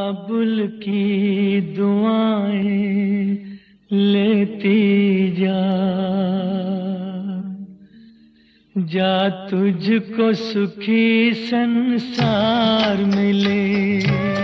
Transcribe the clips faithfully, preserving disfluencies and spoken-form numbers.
बाबुल की दुआएं लेती जा, जा तुझको सुखी संसार मिले।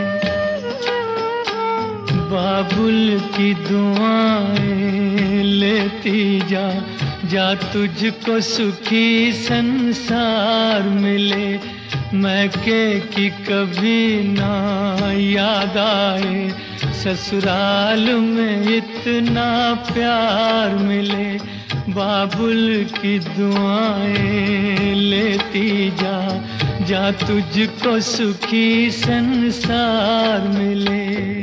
बाबुल की दुआएं लेती जा, जा तुझको सुखी संसार मिले। मैके की कभी ना याद आए, ससुराल में इतना प्यार मिले। बाबुल की दुआएं लेती जा, जा तुझको सुखी संसार मिले।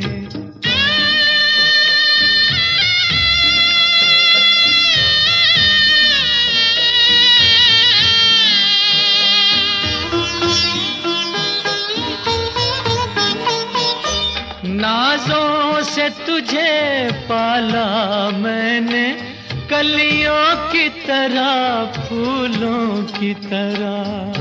नाज़ों से तुझे पाला मैंने, कलियों की तरह फूलों की तरह।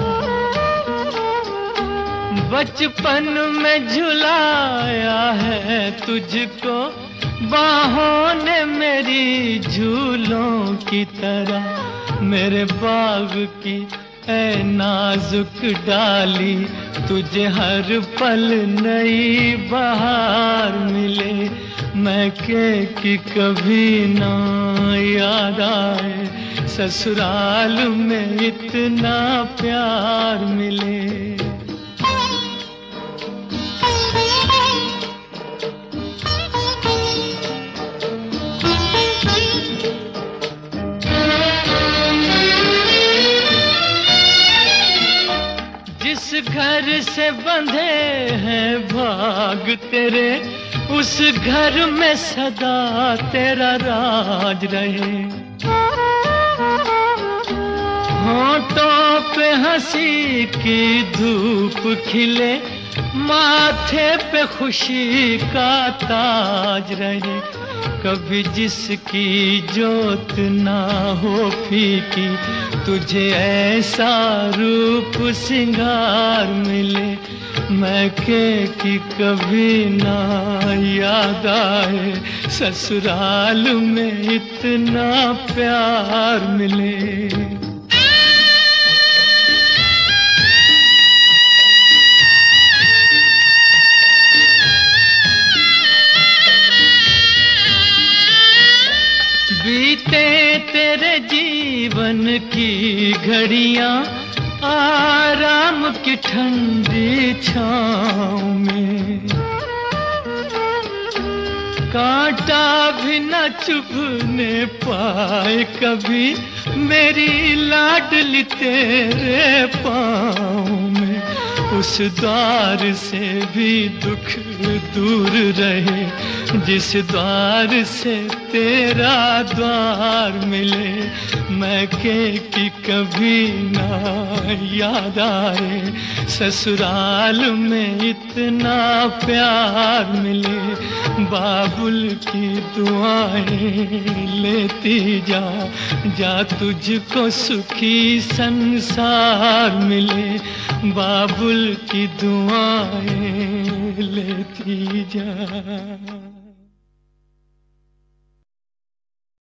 बचपन में झुलाया है तुझको बाहों ने मेरी झूलों की तरह। मेरे बाग की ऐ नाजुक डाली, तुझे हर पल नई बहार मिले। मैके की कभी ना याद आए, ससुराल में इतना प्यार मिले। जिस घर से बंधे हैं भाग तेरे, उस घर में सदा तेरा राज रहे। होठों पे हंसी की धूप खिले, माथे पे खुशी का ताज रहे। कभी जिसकी जोत ना हो फीकी, तुझे ऐसा रूप सिंगार मिले। मैके की कभी ना याद आए, ससुराल में इतना प्यार मिले। बीते तेरे जीवन की घड़ियां आराम की ठंडी छाँव में, कांटा भी न चुभने पाए कभी मेरी लाडली तेरे पाँव में। उस द्वार से भी दुख दूर रहे, जिस द्वार से तेरा द्वार मिले। मैके की कभी ना याद आए, ससुराल में इतना प्यार मिले। बाबुल की दुआएं लेती जा, जा तुझको सुखी संसार मिले। बाबुल की दुआएं लेती जा।